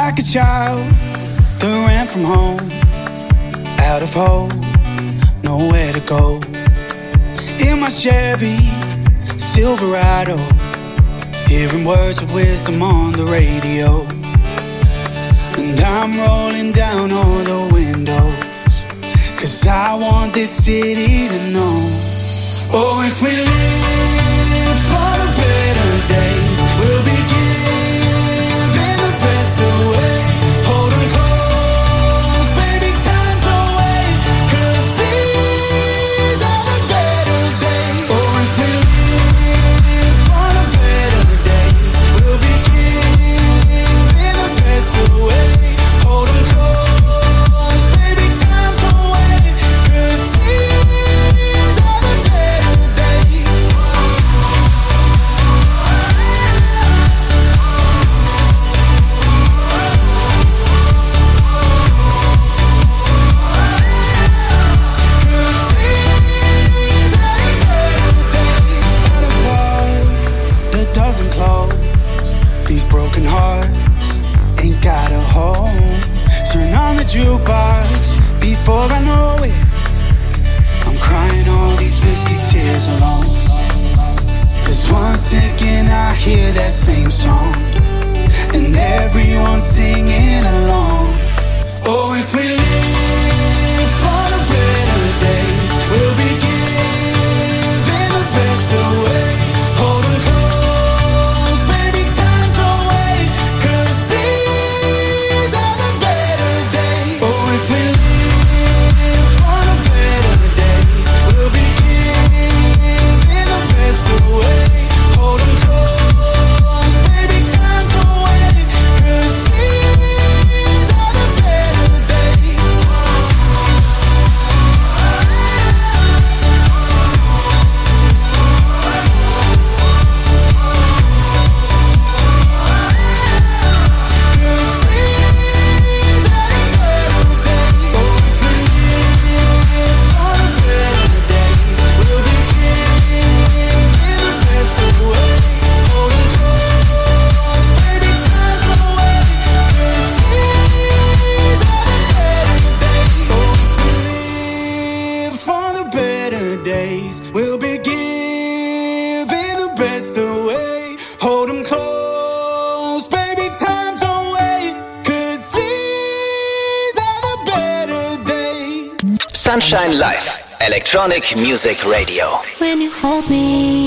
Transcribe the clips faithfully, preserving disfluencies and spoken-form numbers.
like a child that ran from home, out of hope, nowhere to go. In my Chevy Silverado, hearing words of wisdom on the radio. And I'm rolling down all the windows, 'cause I want this city to know. Oh, if we live for the better days, we'll be giving the best away. Hold 'em close, baby, time to wait, 'cause these are the better days. Oh, if we live for the better days, we'll be giving the best away. Hold 'em close, baby, time to wait, 'cause these are the better days. That doesn't close. These broken hearts ain't got a home. Turn on the jukebox before I know it. I'm crying all these whiskey tears alone. 'Cause once again I hear that same song, and everyone's singing along. Oh, if we live for the better days, we'll be giving the best away. Hold 'em close, baby, time to wait, 'cause these are the better days. Oh, if we live for the better days, we'll be giving the best away. Hold 'em close, baby, time to wait, 'cause these are the better days. We'll be giving the best away. Hold 'em close, baby, time to wait, 'cause these are the better days. Sunshine Live, Electronic Music Radio. When you hold me,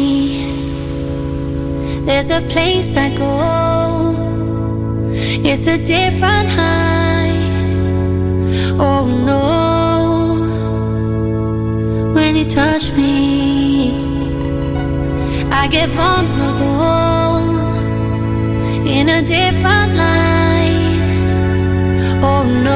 there's a place I go. It's a different high. Oh no. When you touch me, I get vulnerable in a different light. Oh no.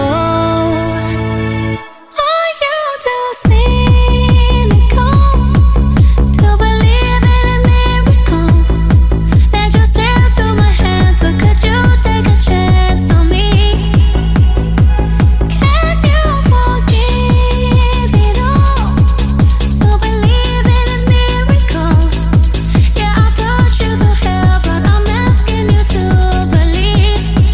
Are you too cynical to believe in a miracle that just slipped through my hands? But could you take a chance on me? Can you forgive it all? To believe in a miracle. Yeah, I put you through hell, but I'm asking you to believe.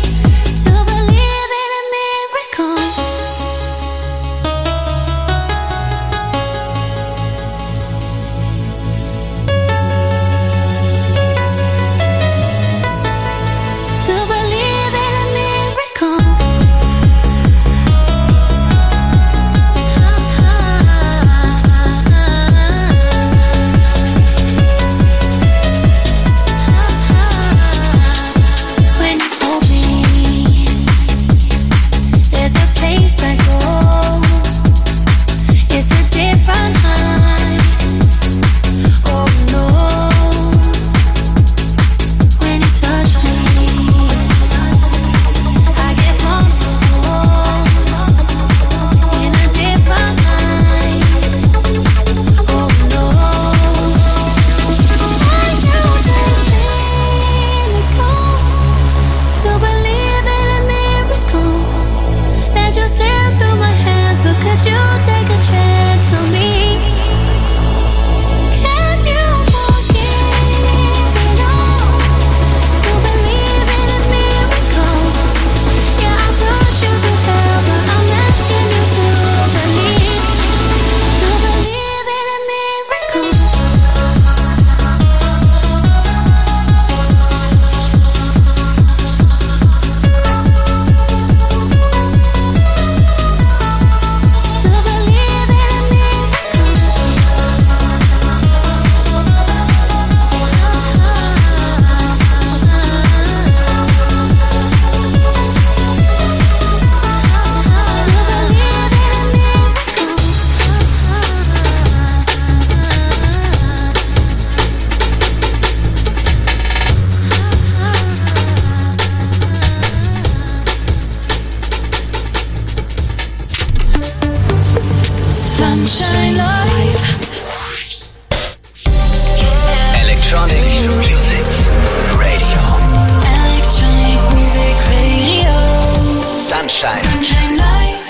Electronic Music Radio. Electronic Music Radio. Sunshine. Sunshine Live.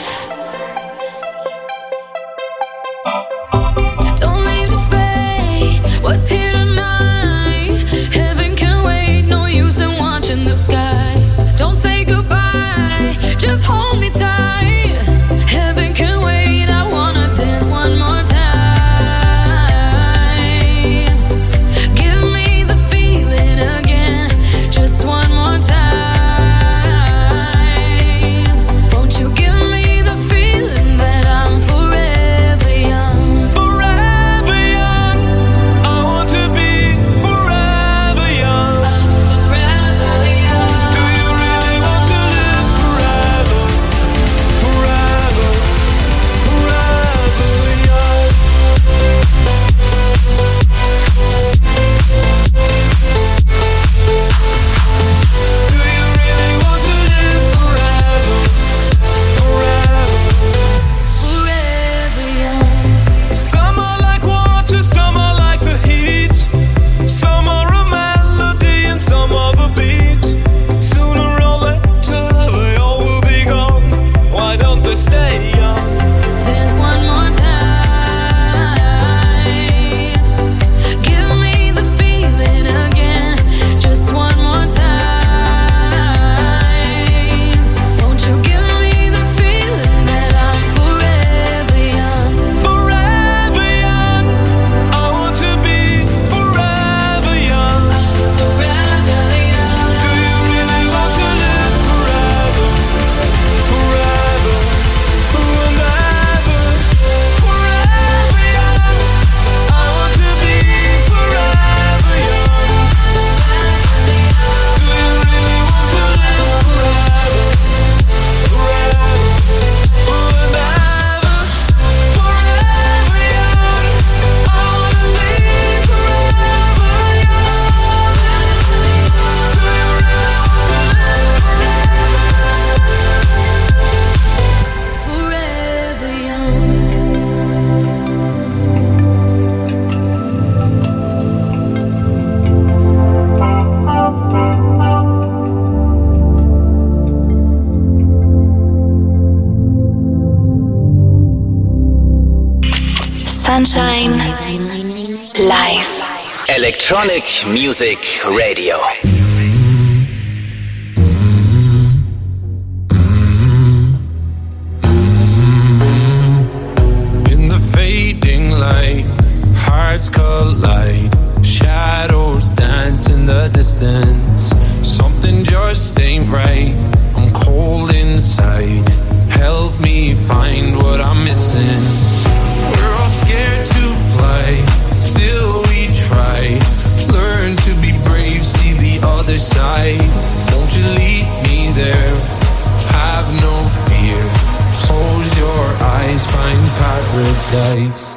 Don't leave the fate. What's here tonight? Heaven can wait. No use in watching the sky. Don't say goodbye. Just hold me tight. Heaven can wait. I wanna dance one more time. Give me the feeling again. Just one more time. Won't you give me the feeling that I'm forever young? Forever young. I want to be forever young. I'm forever young. Do you really want to live forever? Forever, forever young. Do you really want to live forever? Forever. Forever young. Some are like water, some are like the heat. Some are a melody and some are the beat. Sooner or later they all will be gone. Why don't they stay young? Dance one more time. Give me the feeling again. Just one more time. Won't you give me the feeling that I'm forever young? Forever young. I want to be forever young. Forever young. Do you really want to live forever? Forever, forever, forever young. I want to be forever young. Do you really want to live forever? Forever, forever, forever young. I wanna be forever young. Do you really want to live Forever young. Sunshine Live. Electronic Music Radio. In the fading light, hearts collide. Shadows dance in the distance. Something just ain't right. I'm cold inside. Help me find what I'm missing. We're all scared to fly, still we try. Learn to be brave, see the other side. Won't you lead me there? Have no fear. Close your eyes, find paradise.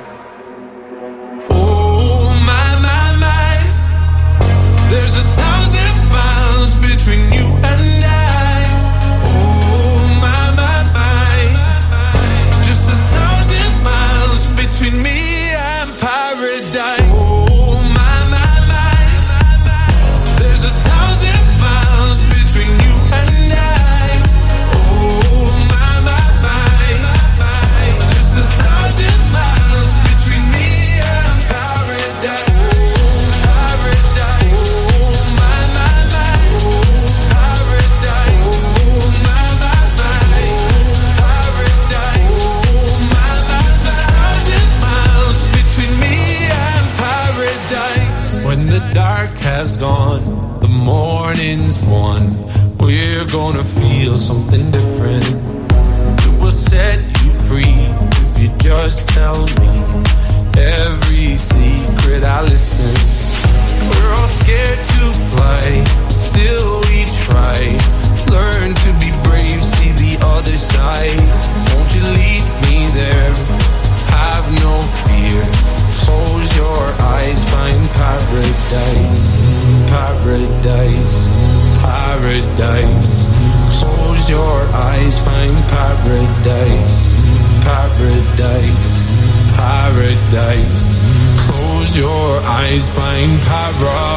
Oh my, my, my. There's a thousand miles between you and I. Oh my, my, my. Just a thousand miles between me and paradise. Oh my, my, my. There's a thousand miles between you and I. Oh my, my, my. Just a thousand miles between me and paradise. Paradise. Oh my, my, my. Paradise. Oh my, my, my. Paradise. Oh my, my, my. Thousand miles between me and paradise. When the dark has gone, the morning's won. We're gonna feel something different. It will set you free if you just tell me every secret I listen. We're all scared to fly, still we try. Learn to be brave, see the other side. Won't you lead me there? Have no fear. Close your eyes, find paradise. Paradise, paradise. Close your eyes, find paradise. Paradise, paradise. Close your eyes, find para.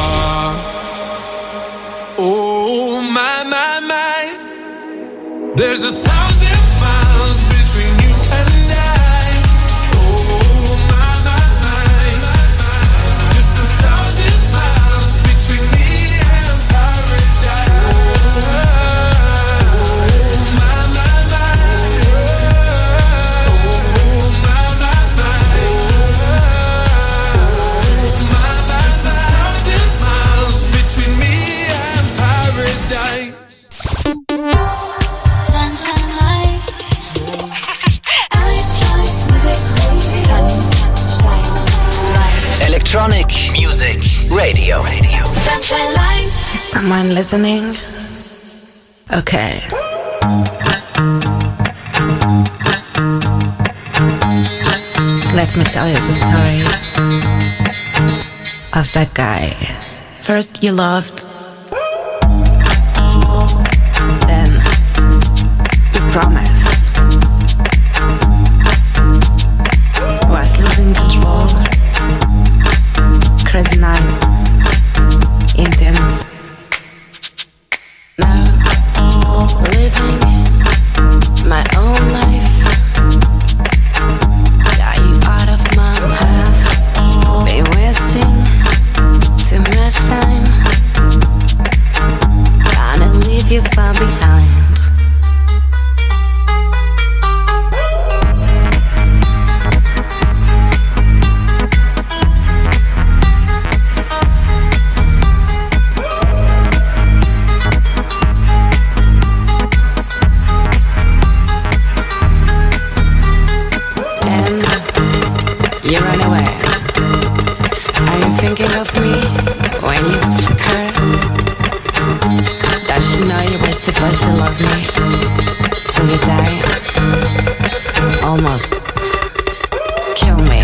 Oh my, my, my. There's a thousand miles between you and I. Oh my, my, my. Just a thousand miles between me and paradise. Oh my, my, my. Oh my, my, my. Oh my, my, my. A thousand miles between me and paradise. Sunshine light. Electronic music. Sunshine light. Electronic Music Radio. Sunshine light. Is someone listening? Okay. Let me tell you the story of that guy. First you loved, then you promised, was losing control, crazy night, intense. Now living my own life, got you out of my path, been wasting too much time, gonna leave you far behind. You run away. Are you thinking of me when you took her? Does she know you were supposed to love me till you die? Almost kill me.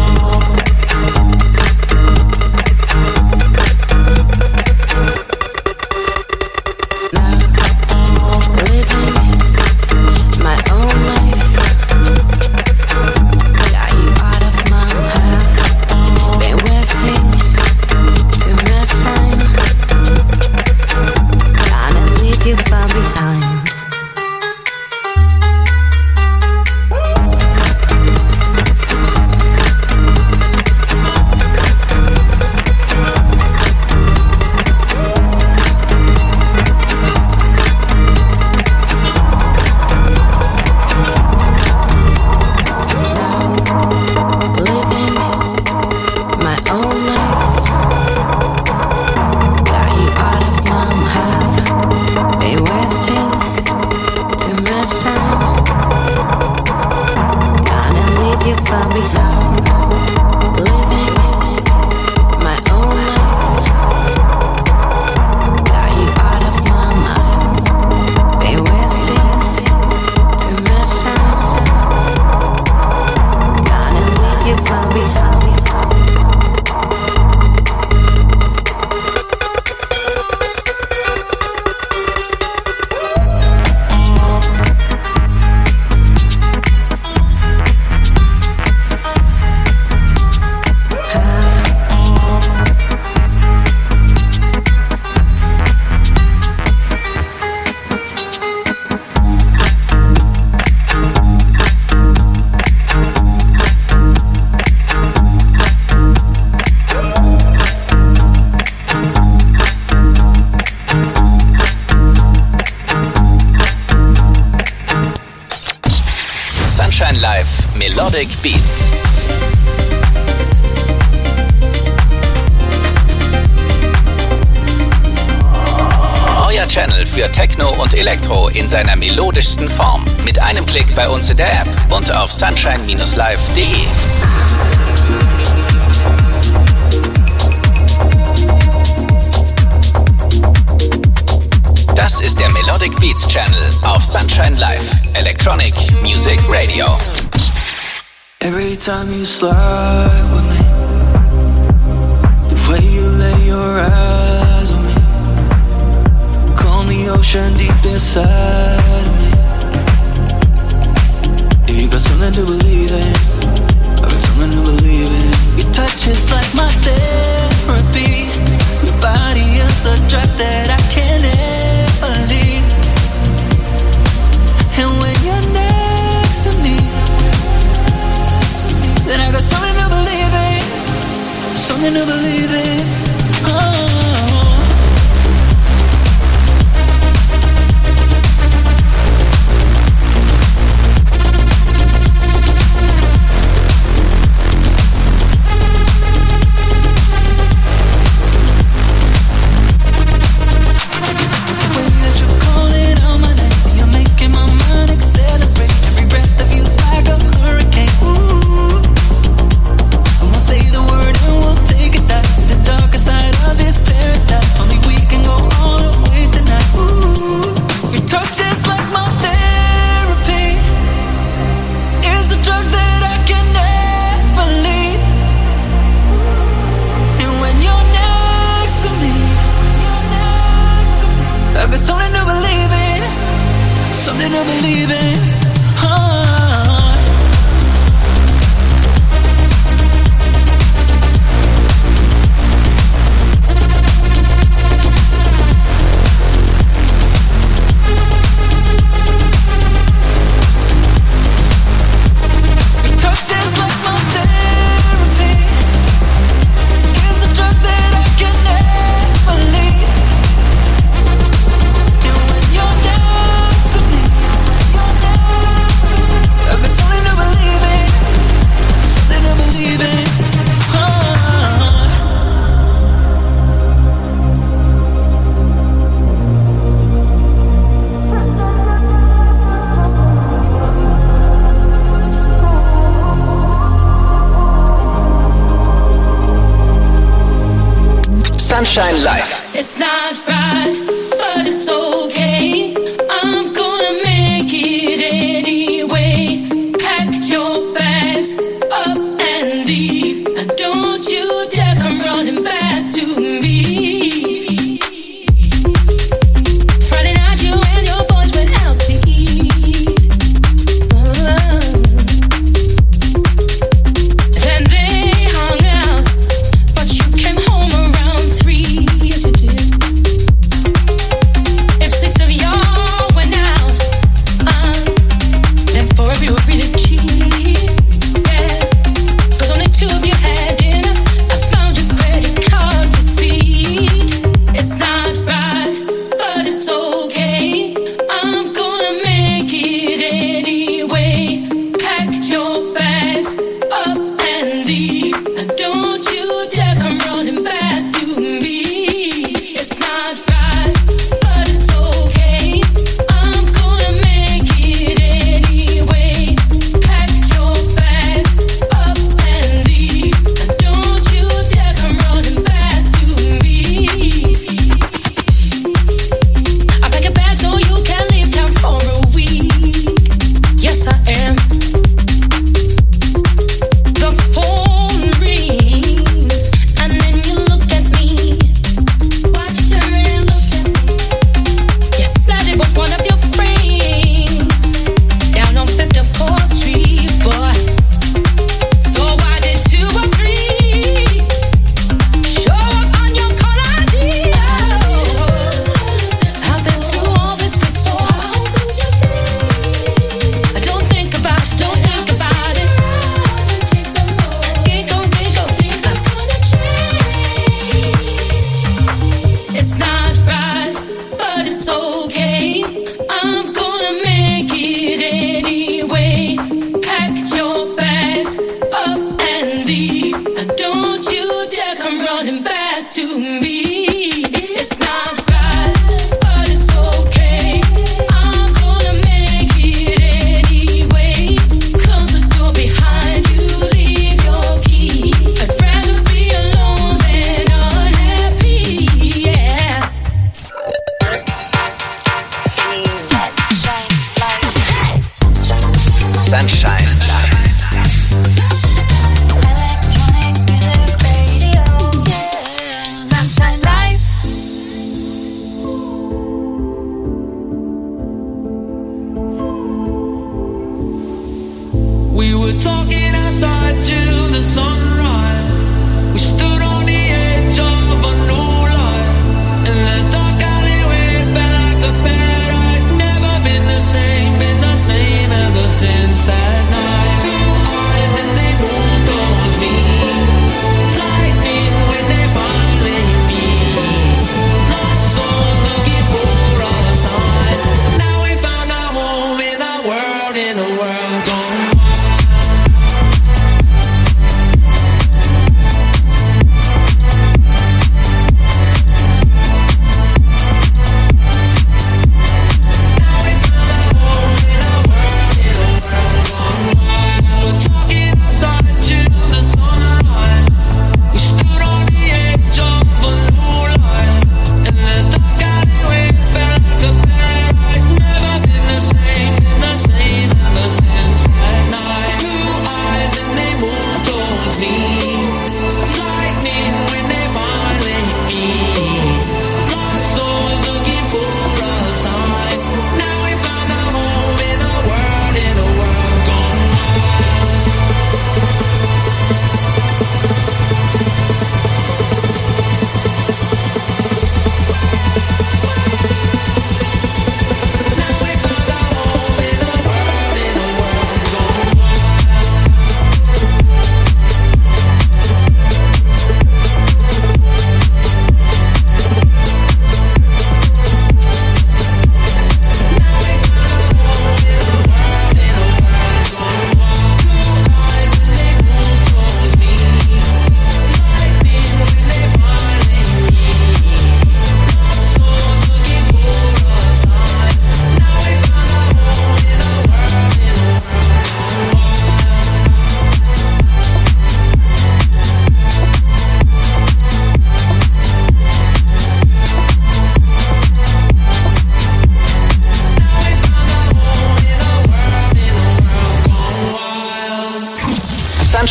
Now living my own life. You far behind. Living my own life, got you out of my path. Been wasting too much time, gonna leave you far behind. Living my own life, got you out of my mind. Been wasting too much time, gonna leave you far behind. Sunshine Live Melodic Beats. Euer Channel für Techno und Elektro in seiner melodischsten Form. Mit einem Klick bei uns in der App und auf sunshine Bindestrich live punkt de. Das ist der Melodic Beats Channel auf Sunshine Live Electronic Music Radio. Every time you slide with me, the way you lay your eyes on me, calm the ocean deep inside of me. If you got something to believe in, I got something to believe in. Your touch is like my therapy. Your body is a drug that I can't ever leave. And when you're next to me, then I got something to believe in. Something to believe in. Oh. Sunshine Live. It's not right, but it's okay. I'm gonna make it anyway. Pack your bags up and leave. And don't you dare come running back to me. Friday night you and your boys went out to eat. Uh, then they hung out, but you came home around three. Yes you did.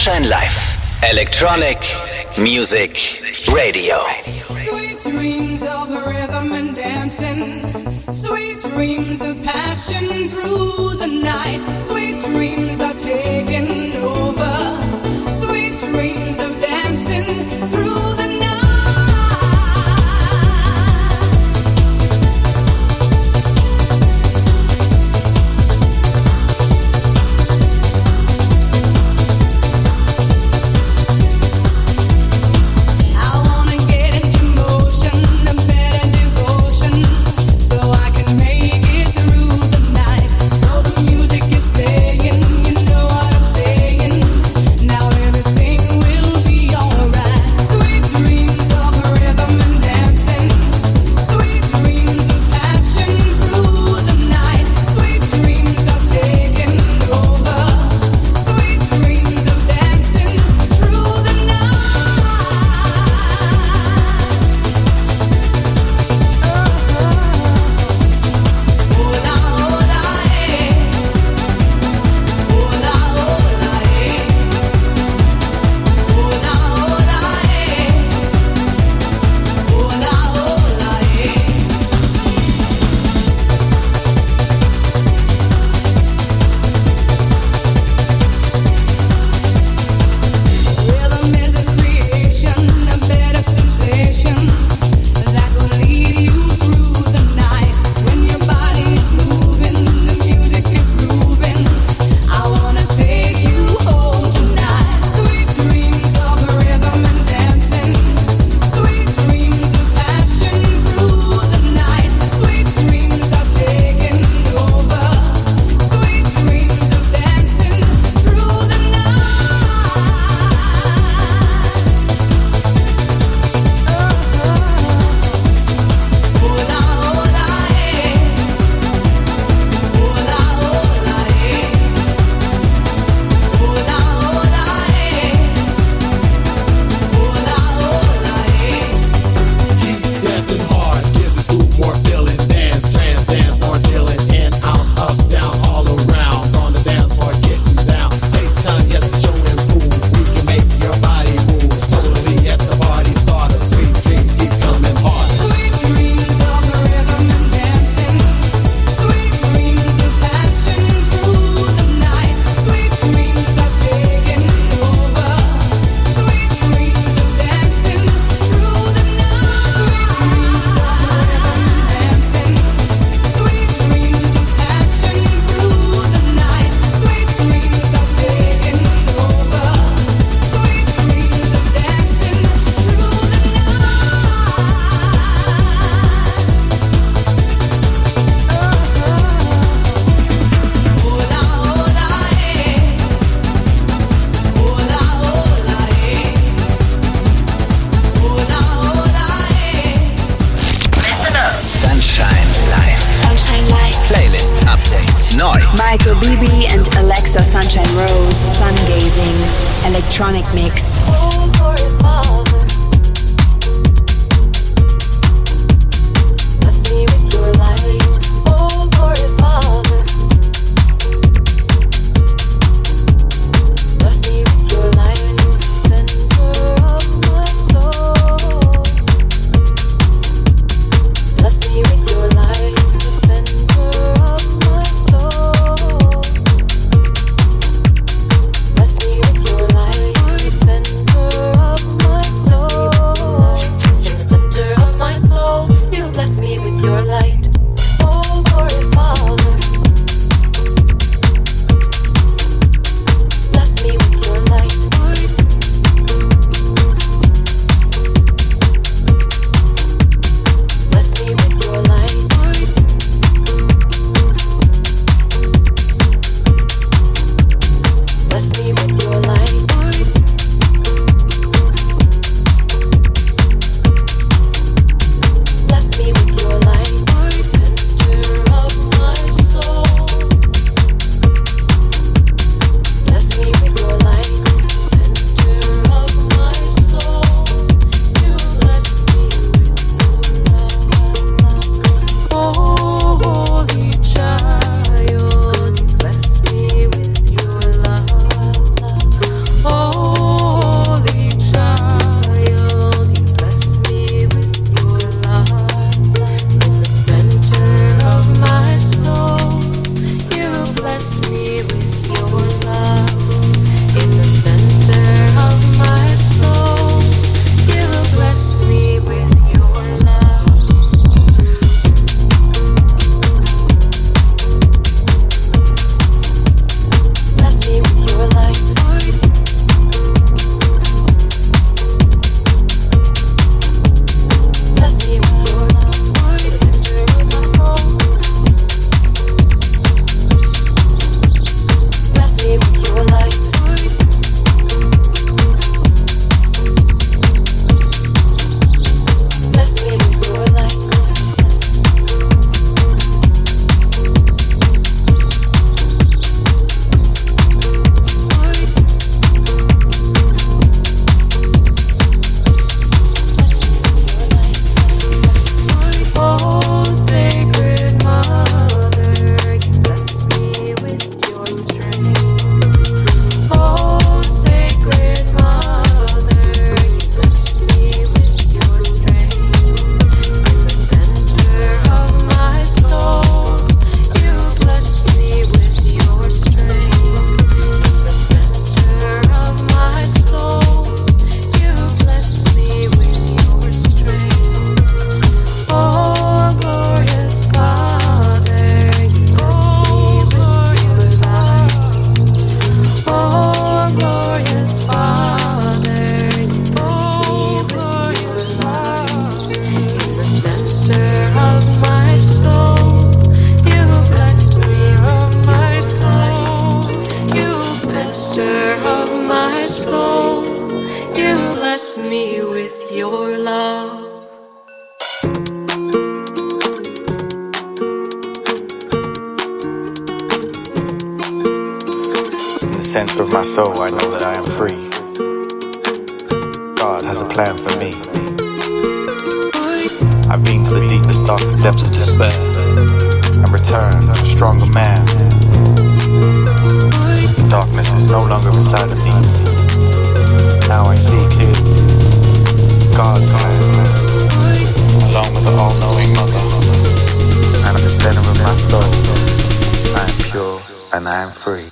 Sunshine Live. Electronic Music Radio. Sweet dreams of rhythm and dancing. Sweet dreams of passion through the night. Sweet dreams are taking over. Sweet dreams of dancing through the night. Michael Bibi and Alexa Sunshine Rose, Sun Gazing, Electronic Mix. Center of Bless me with your love. In the center of my soul, I know that I am free. God has a plan for me. I've been to the deepest, darkest depths of despair and returned a stronger man. Darkness is no longer inside of me. Now I see clearly God's plan, along with the all-knowing Mother. And at the center of my soul, I am pure and I am free.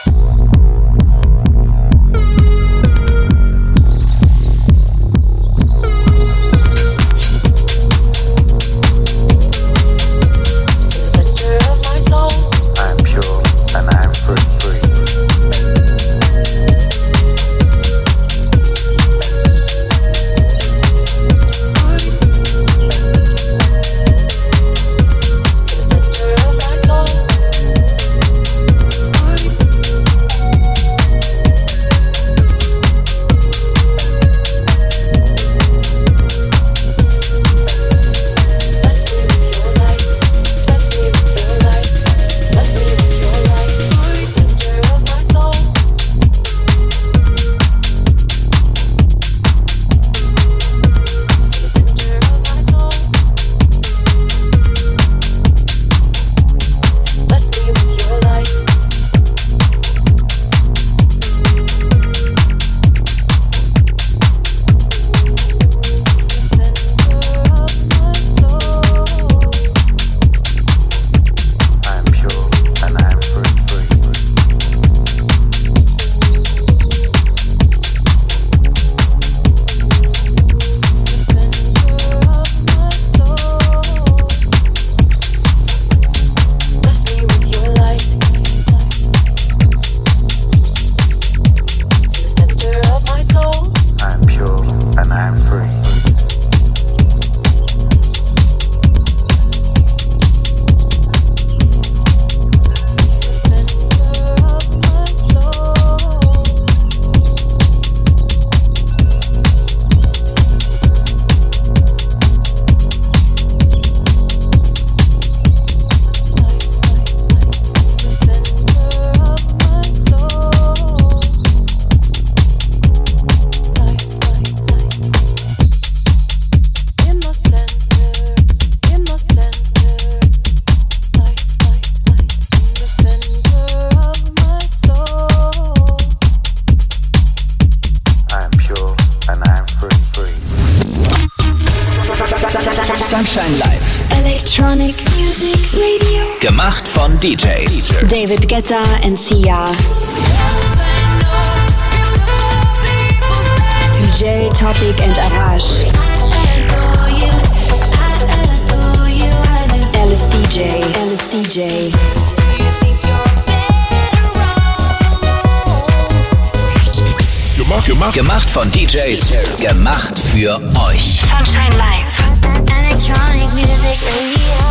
Sunshine Live. Electronic Music Radio. Gemacht von D Js. David Guetta and Sia. Jerry Topic and Arash. Alice D J. Alice D J. Gemacht, gemacht. Gemacht von D Js. Gemacht für euch. Sunshine Live. Electronic Music Radio.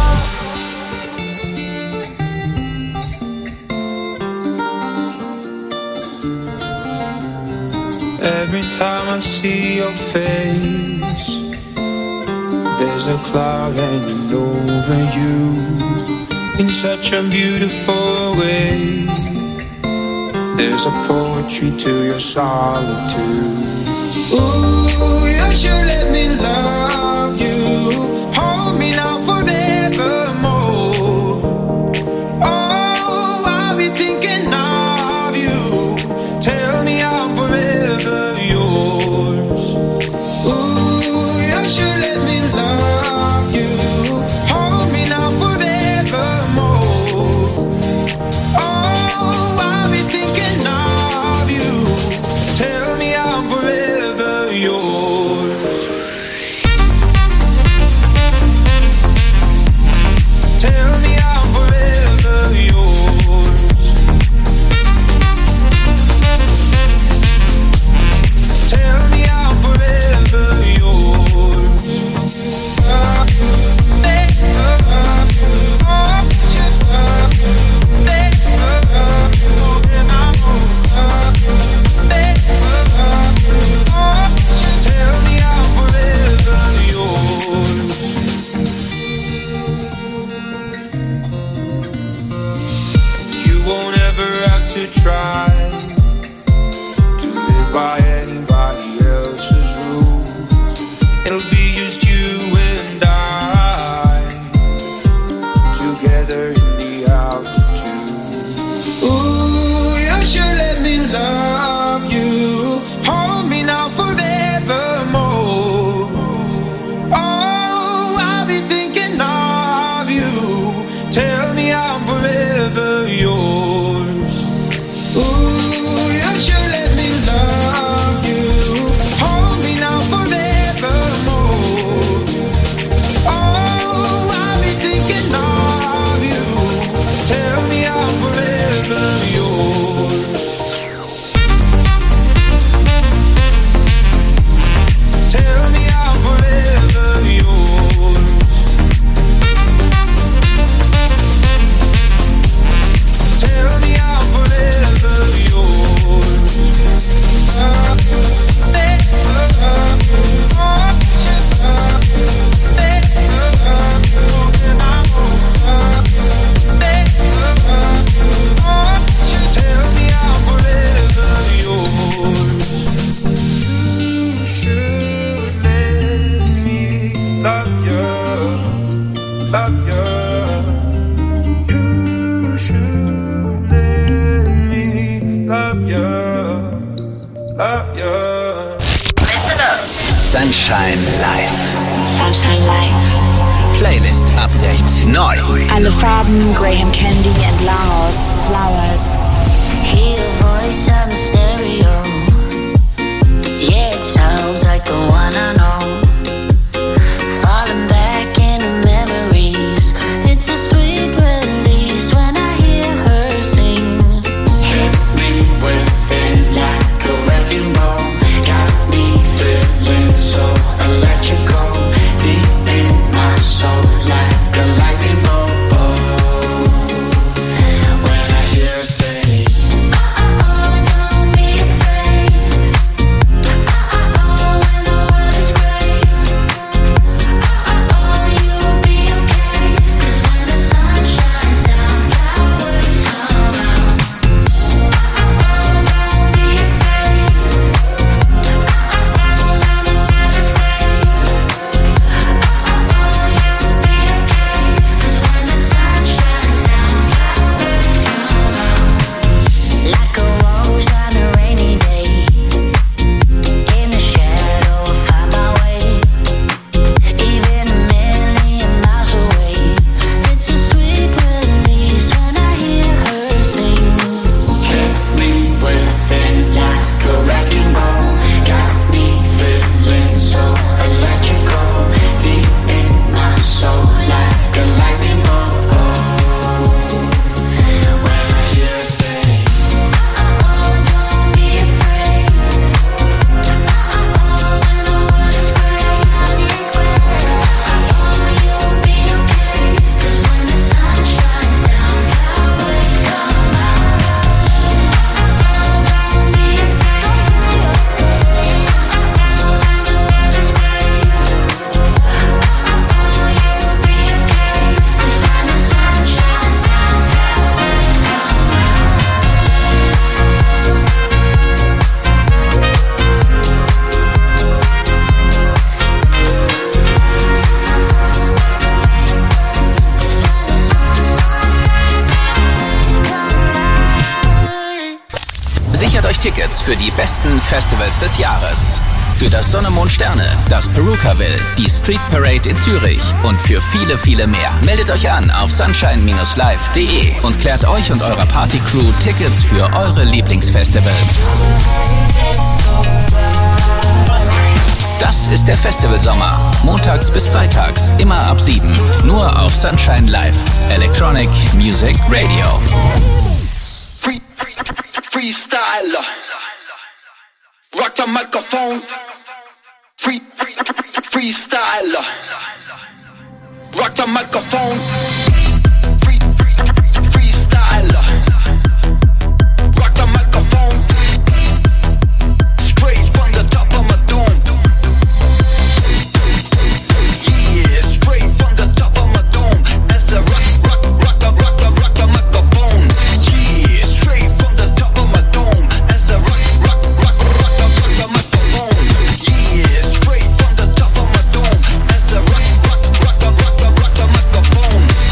Every time I see your face, there's a cloud hanging over you in such a beautiful way. There's a poetry to your solitude. Ooh, you should let me love you. Hold me now forevermore. Oh, I'll be thinking of you. Tell me I'm forever yours. Ooh, you should let me love you. Hold me now forevermore. Oh, I'll be thinking of you. Tell me I'm forever yours. Tell me I'm forever yours. Tell me I'm forever yours. Love you, they love you, oh, just love you, they love you, and I won't love you, they love you, oh, Sunshine Live. Sunshine Live. Playlist Update. Neu. Alle Farben, Graham Candy and Laos. Flowers. Hear a voice on the stereo. Yeah, it sounds like the one I know. Falling back into memories. It's a sweet release when I hear her sing. Hit me within like a wrecking ball. Got me feeling so electrical. Deep in my soul like a lightning bolt. When I hear her say, Tickets für die besten Festivals des Jahres. Für das Sonne, Mond, Sterne, das Perukaville, die Street Parade in Zürich und für viele, viele mehr. Meldet euch an auf sunshine Bindestrich live Punkt de und klärt euch und eurer Partycrew Tickets für eure Lieblingsfestivals. Das ist der Festivalsommer. Montags bis freitags, immer ab sieben. Nur auf Sunshine Live. Electronic Music Radio. Freestyler, rock the microphone. Free, free, freestyler, rock the microphone. Free, freestyler, rock the microphone. Straight from the top of my dome. Yeah, straight from the top of my dome. As a rock, rock, rock the, rock the, rock the microphone. Yeah, straight from the top of my dome. As a rock, rock, rock, rock the, rock the microphone. Yeah, straight from the top of my dome. As a rock, rock, rock the, rock the, rock the microphone.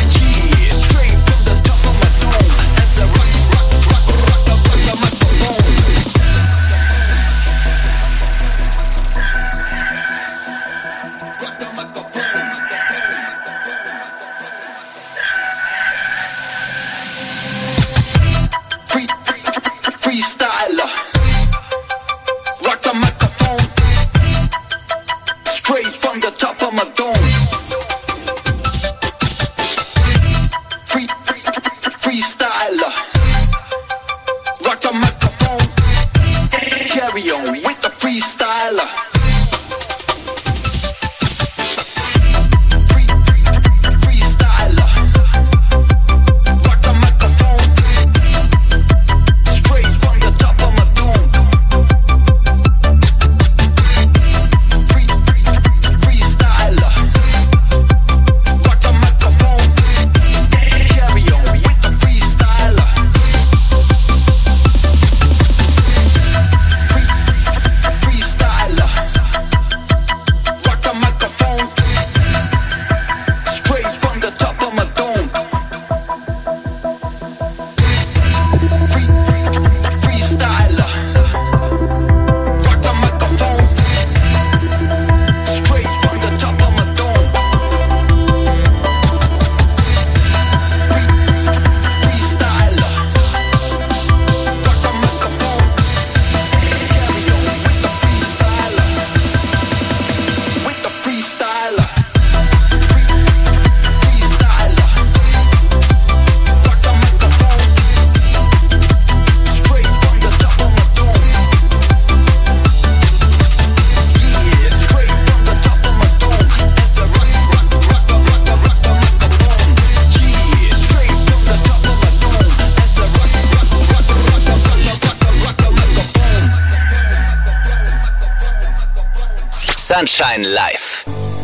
Sunshine Live.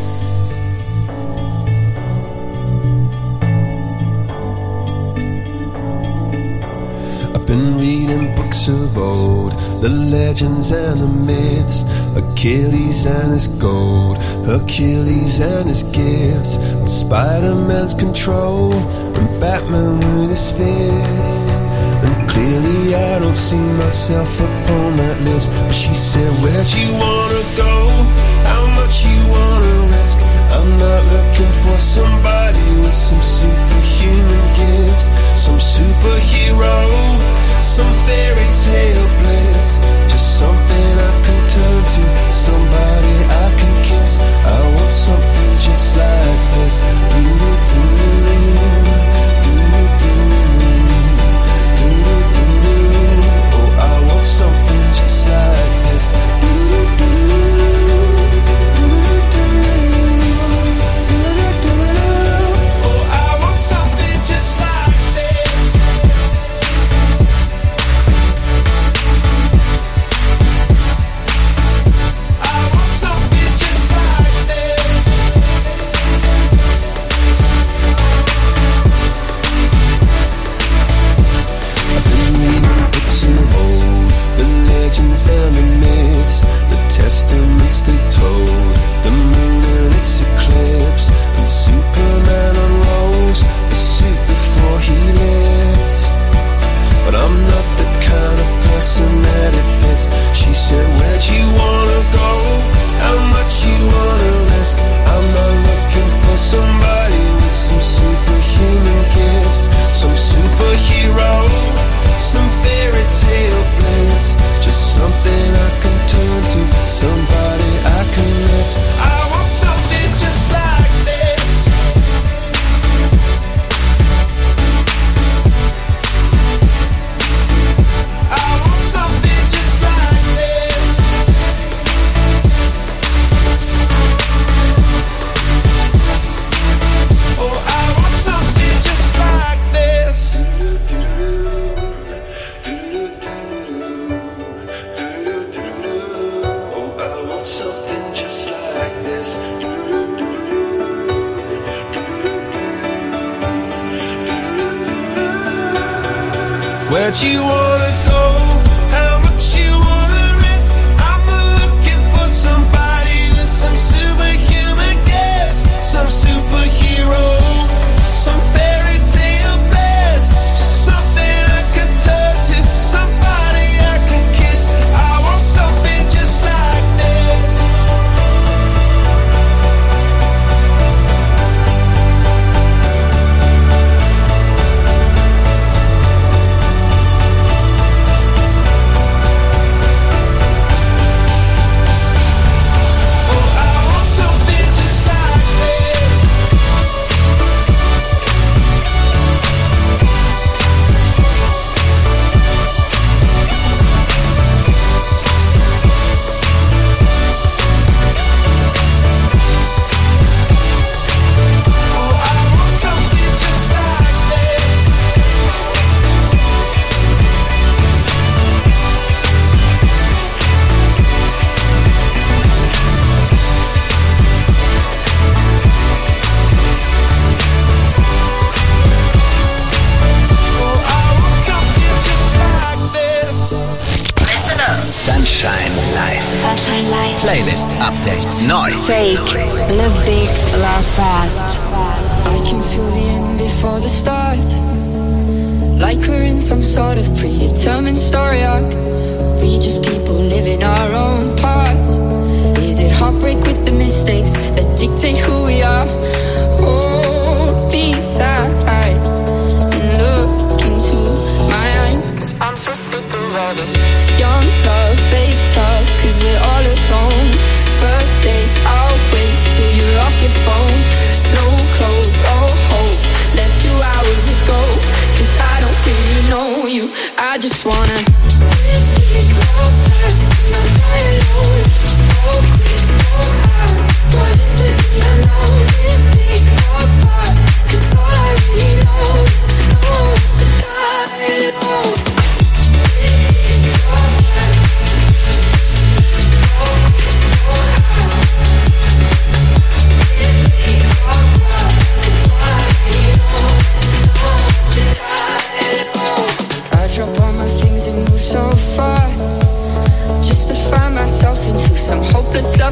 Been reading books of old, the legends and the myths, Achilles and his gold, Hercules and his gifts, and Spider-Man's control, and Batman with his fists. And clearly I don't see myself upon that list. But she said, where'd you wanna go? How much you wanna risk? I'm not looking for somebody with some superhuman gifts, some superhero, some fairy tale bliss. Just something I can turn to, somebody I can kiss. I want something just like this. Do-do-do, do-do-do, do-do-do. Oh, I want something just like this. Do-do-do. And the myths, the testaments they told, the moon and its eclipse, and Superman unrolls the suit before he lived. But I'm not the kind of person that it fits. She said, where'd you wanna go? How much you wanna risk? I'm not looking for somebody with some superhuman gifts, some superhero, some fairy tale bliss. Just something I can turn to, somebody I can miss. I want something just like this. I want something just like this. Oh, I want something just like this. Something just like this. Where'd you wanna go? How much you wanna risk? I'm not looking for somebody with some superhuman gifts, some superhero, some fairy tale bliss. Just something I can turn to, somebody I can kiss. I want something just like this. Sunshine Live. Playlist Update. Neu. Fake. Live big, love fast. I can feel the end before the start. Like we're in some sort of predetermined story arc. We just people living our own parts. Is it heartbreak with the mistakes that dictate who we are? Hold me tight and look into my eyes, 'cause I'm so sick of all this young love, fake tough, 'cause we're all alone. First date, I'll wait till you're off your phone. No clothes, oh hope, left two hours ago. 'Cause I don't really know you, I just wanna live big, love fast, not die alone.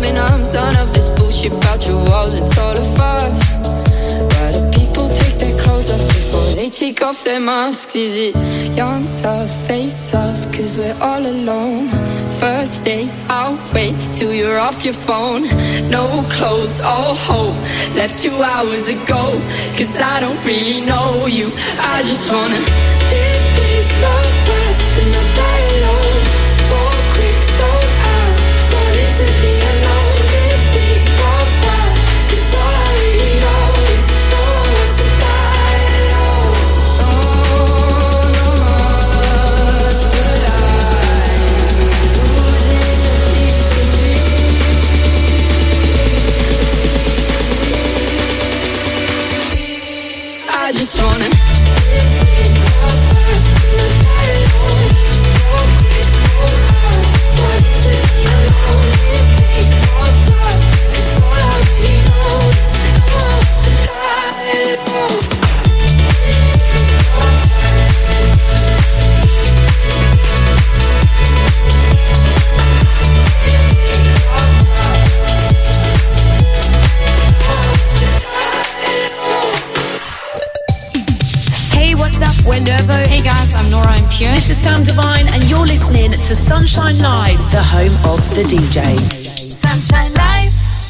loving arms, done of this bullshit about your walls, it's all a farce. Why do people take their clothes off before they take off their masks? Is it young love, fake tough, cause we're all alone? First day, I'll wait till you're off your phone. No clothes, all hope, left two hours ago. Cause I don't really know you, I just wanna live big, love fast, and not die alone. Fall quick, don't ask, wanting to be alone. Live big, love fast, cause all I really know is no one wants to die alone. Don't know much, but I'm losing a piece of me. I just wanna Hey guys, I'm Nora En Pure. This is Sam Divine and you're listening to Sunshine Live, the home of the D Js. Sunshine Live.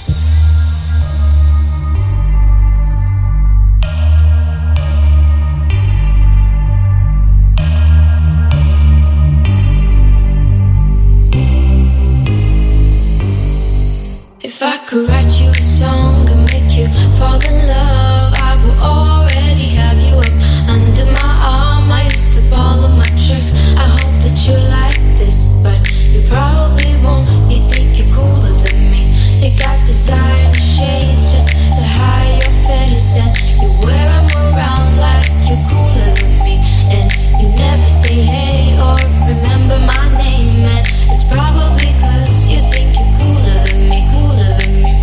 If I could write you a song and make you fall in love, I will already have you up under my arm. I used to follow my tricks. I hope that you like this, but you probably won't. You think you're cooler than me. You got designer shades just to hide your face, and you wear them around like you're cooler than me. And you never say hey or remember my name, and it's probably cause you think you're cooler than me, cooler than me.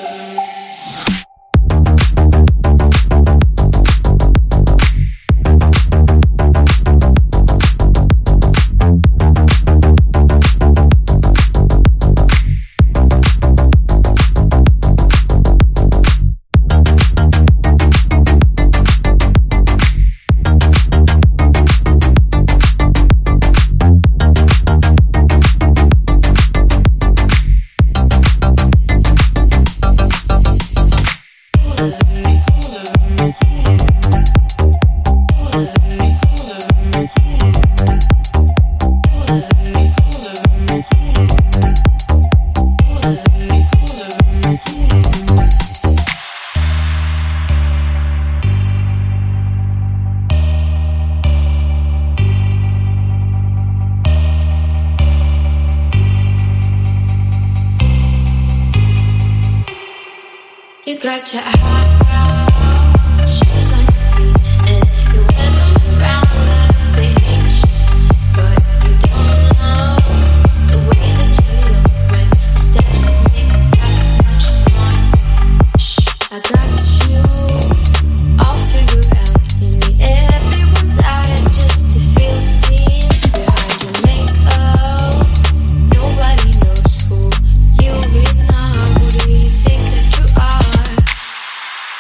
You got your eyebrows, shoes on your feet, and you wear them around like they ain't shit. But you don't know the way that you look when the steps make that much noise. Shh, I got you all figured out. You need everyone's eyes just to feel seen behind your makeup. Nobody knows who you really are. Who do you think that you are?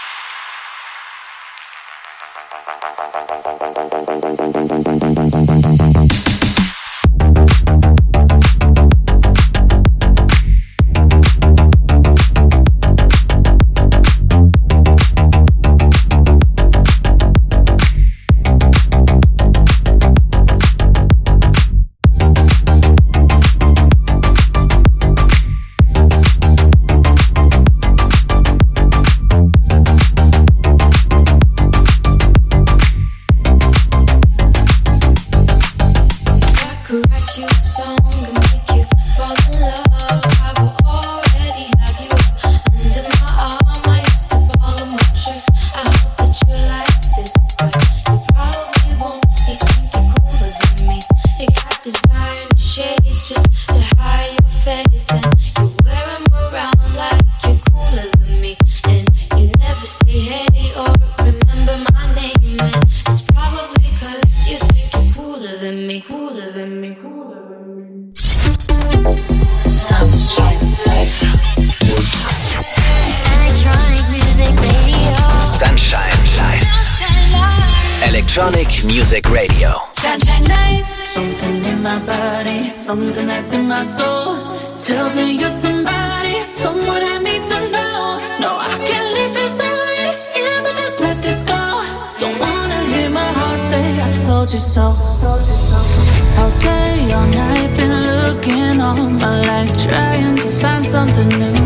Electronic Music Radio. Sunshine Live. Something in my body, something that's in my soul tells me you're somebody, someone I need to know. No, I can't leave this already if I just let this go. Don't wanna hear my heart say I told you so. All day, all night, been looking all my life, trying to find something new.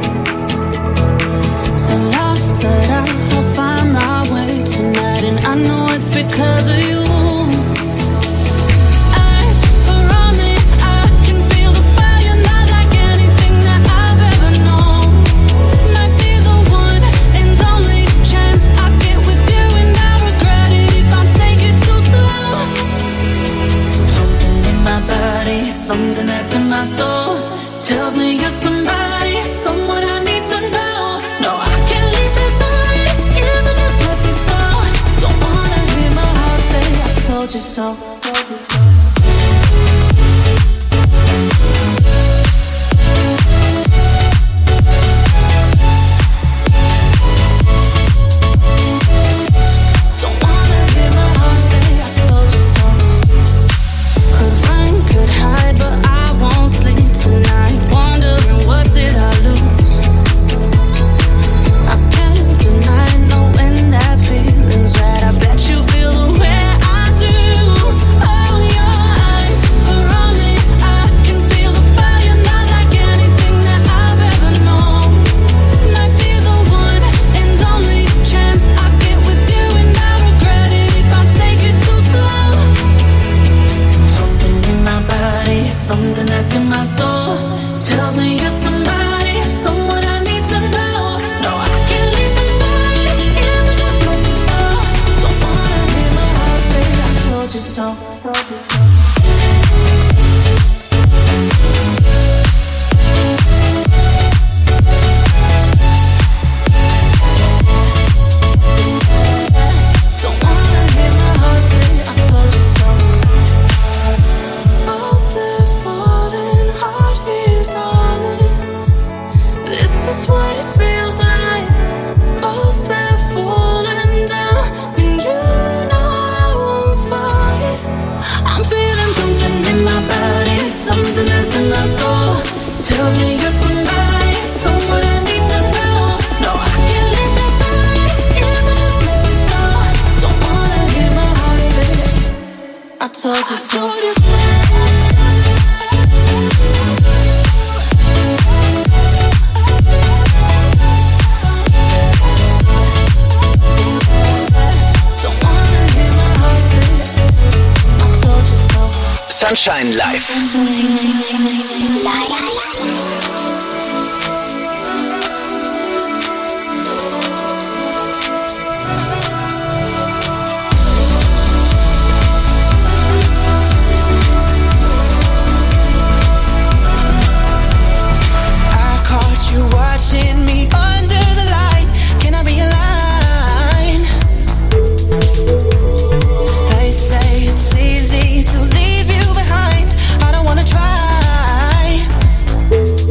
So lost, but I'll find my way tonight, and I know it's because of you. Something that's in my soul tells me you're somebody, someone I need to know. No, I can't leave this already if I just let this go. Don't wanna hear my heart say I told you so. Sunshine Live. Watching me under the light, can I realign? They say it's easy to leave you behind. I don't wanna try.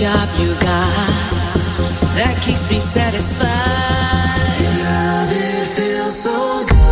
job you got that keeps me satisfied. Love, it feels so good.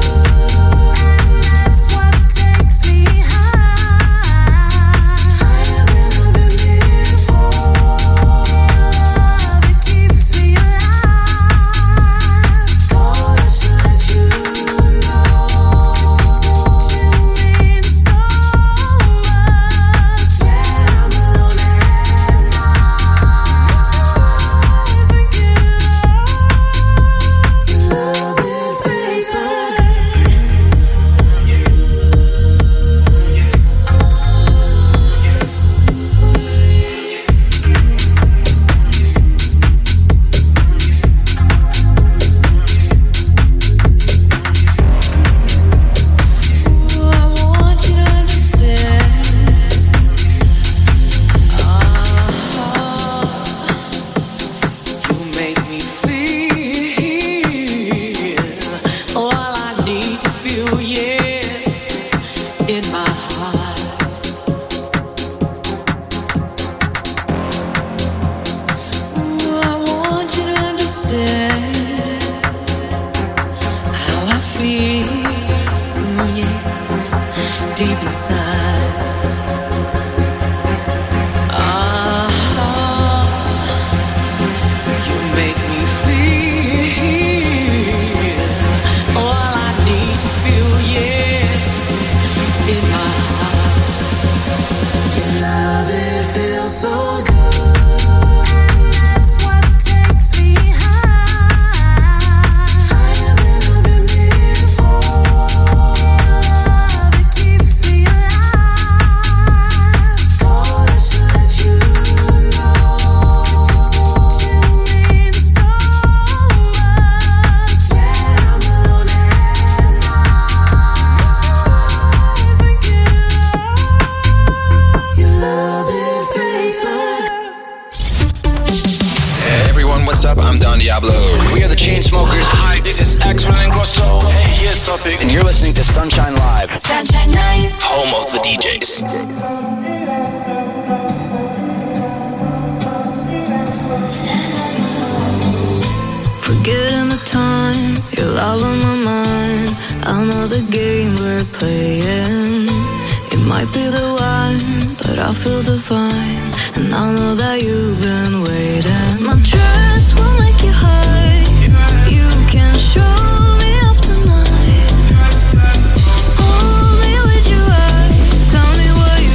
And you're listening to Sunshine Live. Sunshine Live. Home of the D Js. Forgetting the time, you're all on my mind. I know the game we're playing. It might be the wine, but I feel divine. And I know that you've been waiting. My dress will make you high. You can show me off tonight. Hold me with your eyes. Tell me what you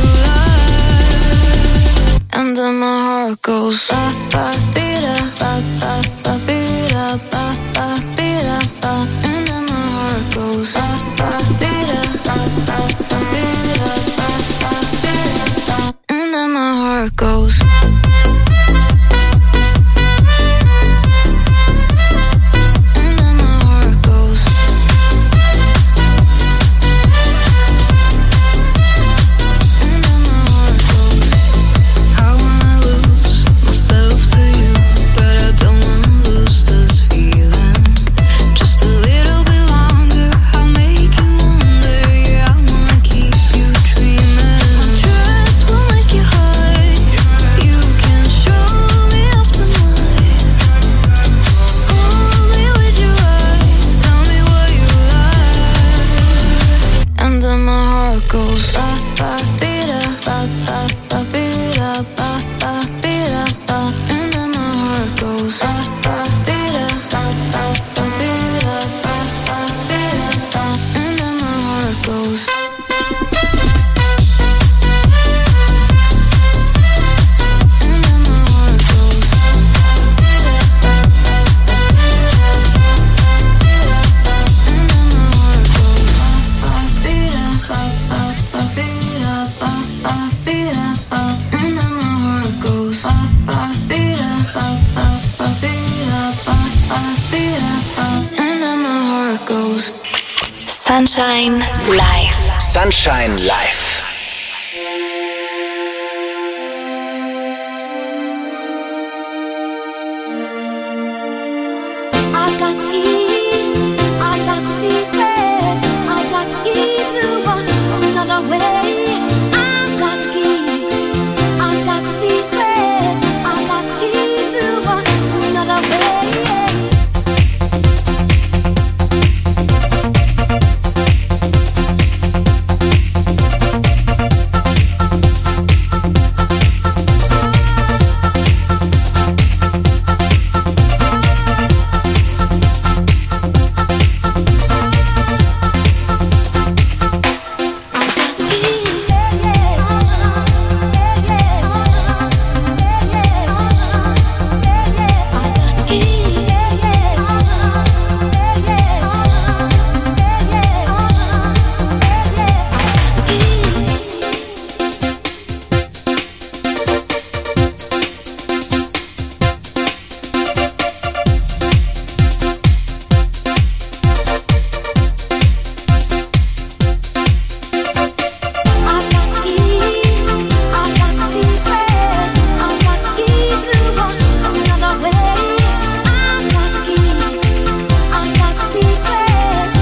like. And then my heart goes ba ba beat up, ba ba ba beat up, ba ba beat up, ba. And then my heart goes ba ba beat up, ba ba ba beat up, ba ba beat up, ba. And then my heart goes. Sunshine Live. Sunshine Live.